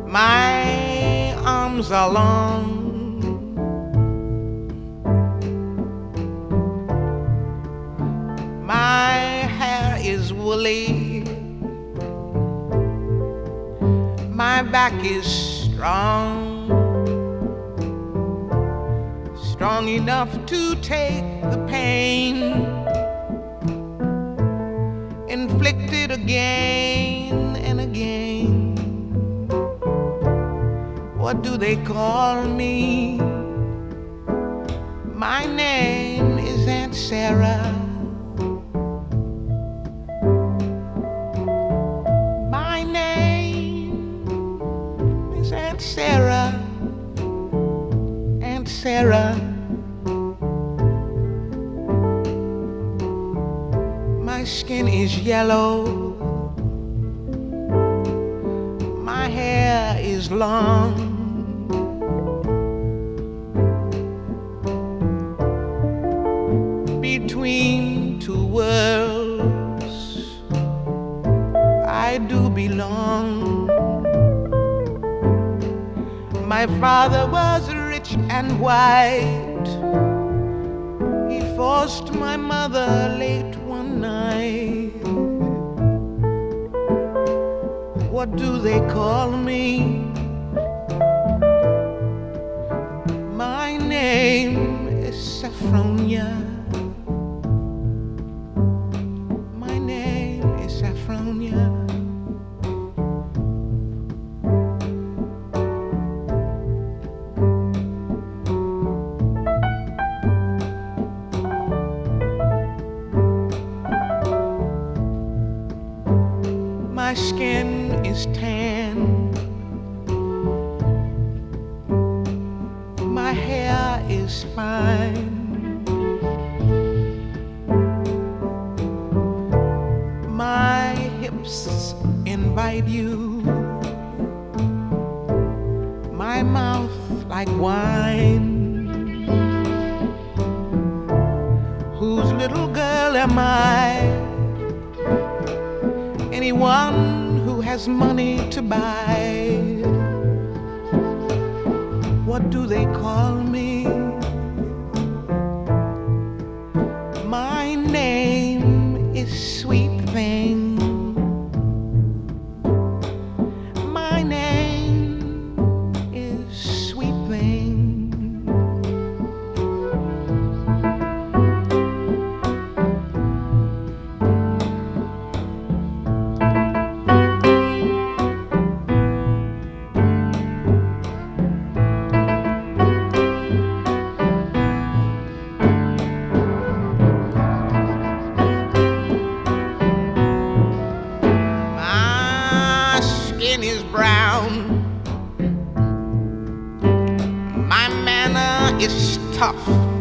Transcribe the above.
My arms are long, my hair is woolly, my back is strong, strong enough to take the pain inflicted again and again. What do they call me? My name is Aunt Sarah. My name is Aunt Sarah. Aunt Sarah. My skin is yellow. My hair is long. Between two worlds I do belong. My father was rich and white. He forced my mother late one night. What do they call me? My name is Saffronia. My name is Saffronia. My skin is tan. My hair is fine. My hips invite you. My mouth like wine. Whose little girl am I? Anyone who has money to buy. What do they call me? My name is Sweet Thing. My name is Sweet Thing. Skin is brown. My manner is tough.